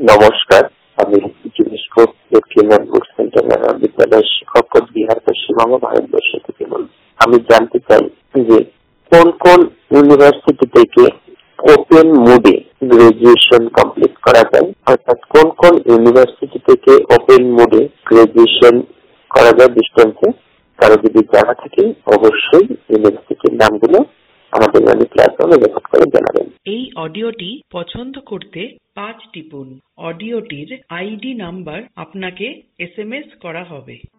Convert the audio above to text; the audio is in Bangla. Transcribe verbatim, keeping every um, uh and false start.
নমস্কার, আমি টেলিস্কোপ কেন্দ্র বুক সেন্টার বিদ্যালয়ের শিক্ষক বিহার পশ্চিমবঙ্গ ভারতবর্ষ থেকে বলছি। আমি জানতে চাই যে কোন কোন ইউনিভার্সিটি থেকে ওপেন মোডে গ্রাজুয়েশন কমপ্লিট করা যায়, অর্থাৎ কোন কোন ইউনিভার্সিটি থেকে ওপেন মোডে গ্রাজুয়েশন করা যায় ডিস্টেন্সে। কারো যদি জানা থাকে অবশ্যই ইউনিভার্সিটির নামগুলো আমাদের মানে ক্লাসরুমে রেকর্ড করে জানাবেন। এই অডিওটি পছন্দ করতে পাঁচ টিপুন। অডিওটির আইডি নাম্বার আপনাকে এস এম এস করা হবে।